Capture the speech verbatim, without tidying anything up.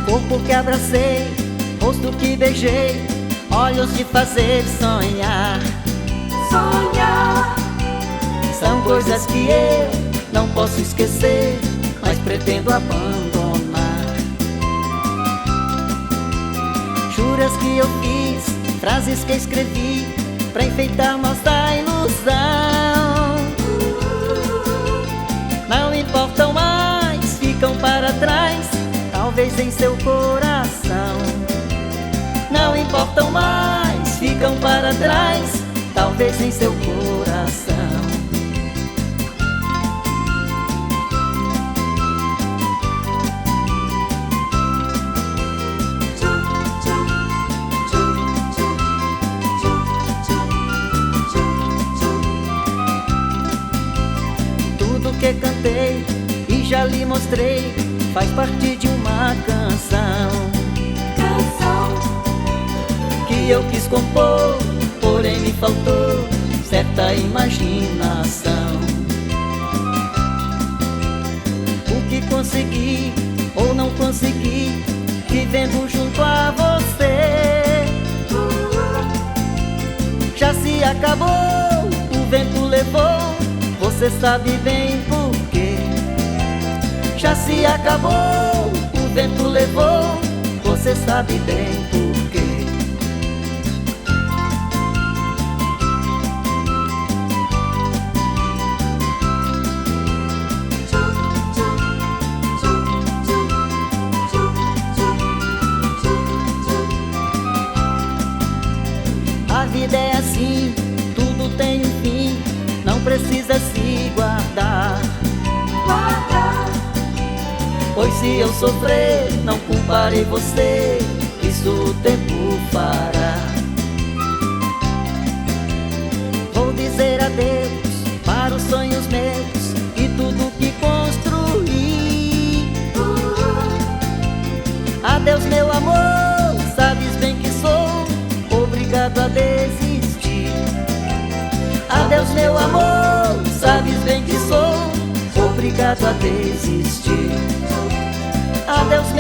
Corpo que abracei, rosto que beijei, olhos de fazer sonhar. Sonhar São coisas que eu não posso esquecer, mas pretendo abandonar. Juras que eu fiz, frases que escrevi pra enfeitar nossa ilusão, não importam mais, ficam para trás, talvez em seu coração. Não importam mais, ficam para trás, talvez em seu coração. Tudo que cantei e já lhe mostrei faz parte de uma canção, Canção que eu quis compor, porém me faltou certa imaginação. O que consegui ou não consegui, vivendo junto a você, já se acabou, o vento levou, você sabe bem por quê. Já se acabou, o vento levou, você sabe bem por quê. A vida é assim, tudo tem um fim, não precisa se guardar. Guardar Pois se eu sofrer, não culparei você, isso o tempo fará. Vou dizer adeus para os sonhos meus e tudo que construí. Adeus meu amor, sabes bem que sou obrigado a desistir. Adeus meu amor, sabes bem que sou obrigado a desistir. Adeus